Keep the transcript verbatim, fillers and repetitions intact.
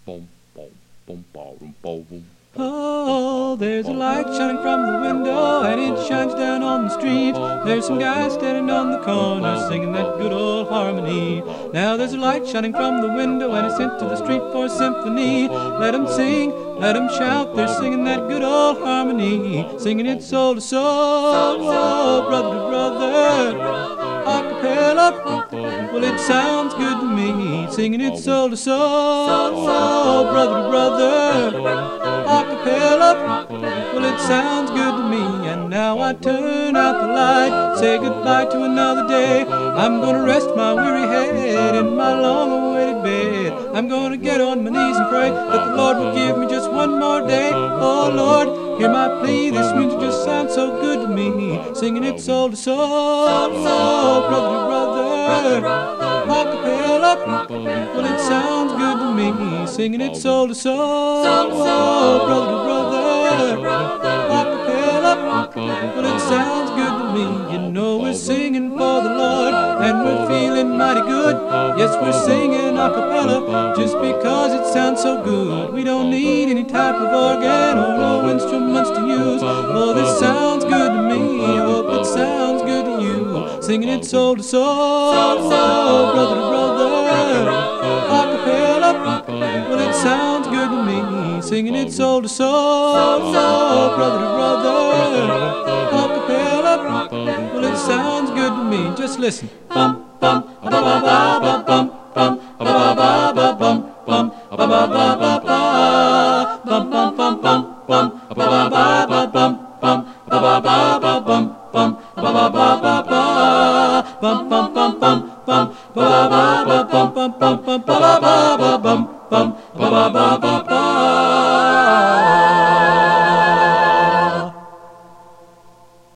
Oh, there's a light shining from the window, and it shines down on the street. There's some guys standing on the corner singing that good old harmony. Now there's a light shining from the window, and it's into the street for a symphony. Let 'em sing, let 'em shout, they're singing that good old harmony. Singing it soul to soul, oh, brother to brother. Acapella, well it sounds good to me. Singing it soul to soul, oh, brother to brother. Acapella, well it sounds good to me. And now I turn out the light, say goodbye to another day. I'm gonna rest my weary head in my long-awaited bed. I'm gonna get on my knees and pray that the Lord will give me just one more day. Oh Lord, hear my plea, this music just sounds so good to me. Singing it soul to soul, oh, brother to brother. Acapella, well it sounds good to me. Singing it soul to soul, oh, brother to brother. Acapella, well it sounds good to me. You know we're singing for the Lord, and we're feeling mighty good. Yes, we're singing a cappella just because it sounds so good. We don't need any type of organ or no instruments to use. Oh, this sounds good to me. I hope it sounds good to you. Singing it soul to soul, oh, brother to brother. Acapella, well it sounds good to me. Singing it soul to soul, oh, brother to brother. Acapella, well it sounds good to me. Just listen. Bum bum ba ba ba ba bum bum ba ba ba ba bum bum ba ba ba ba ba bum bum bum bum bum ba ba ba ba bum bum ba ba ba ba bum bum ba ba ba ba ba bum bum bum bum bum ba ba ba ba bum bum bum bum ba ba ba ba bum bum ba ba ba ba